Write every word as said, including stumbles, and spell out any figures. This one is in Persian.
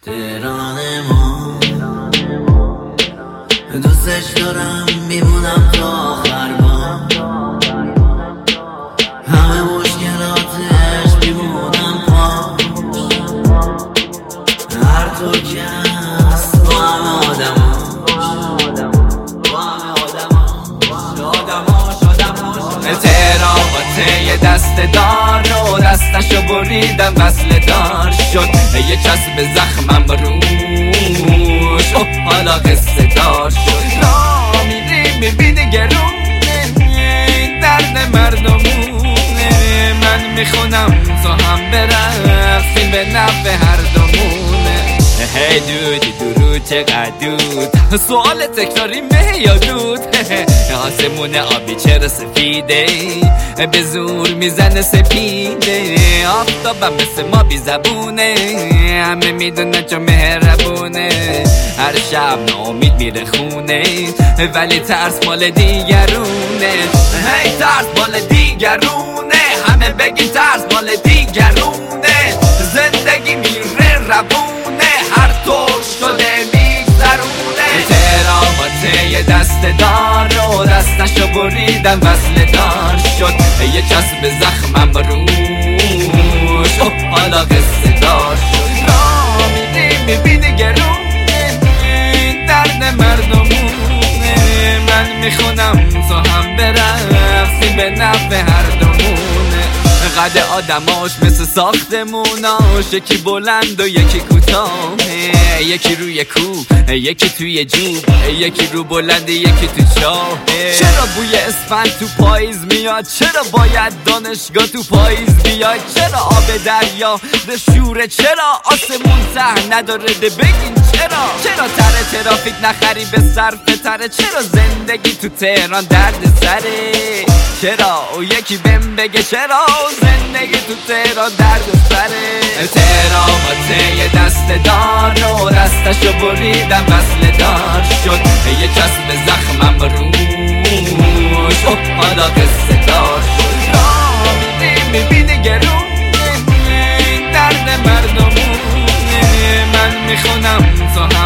تهران ما دوستش دارم، میمونم تا آخر با همه مشکلاتش، میمونم پاش هر تو که هست با همه آدماش با همه آدماش آدماش تهران با ته دست دار رو دستشو بریدم وصل دار شد یه چسب زخمم روش اوه حالا قصه دار شد را میری میبینی گرونه درد مردمونه من میخونم تو هم برقصیم به نفع هر دومونه هی دودی درود چقدر دود سوال تکراری مه یا دود آسمون آبی چرا سفیده به زور میزنه سپیده آفتابم مثل ما بی زبونه همه میدونه چون مهربونه هر شب ناامید میره خونه ولی ترس مال دیگرونه هی ترس مال دیگرونه همه بگی ترس مال دیگرونه زندگی میره روونه هر طور شده میگذرونه تهران با ته دست دار رو دستشو بریدم وصل دار شد یه چسب زخمم روش اوه حالا قصه دار شد را میدی میبینی گرونه درد مردمونه من میخونم تو هم برقصیم به نفع هر دومونه قد آدماش مثل ساختموناش یکی بلند و یکی کوتاه یکی روی کوه یکی توی جوب یکی رو بلند یکی تو چاه چرا بوی اسفند تو پاییز میاد چرا باید دانشگاه تو پاییز بیاد چرا آب دریا به شوره چرا آسمون ته نداره ده بگین چرا چرا تره ترافیک نخری به صرف تره چرا زندگی تو تهران درد سره چرا او یکی بهم بگه چرا زندگی تو تهران درد سره تهران با ته دست دار رو دستشو بریدم وصل دار شد یه چسب زخمم روش اوه حالا قصه دار شد را میدی میبینی گرونه درد مردمونه من میخونم تو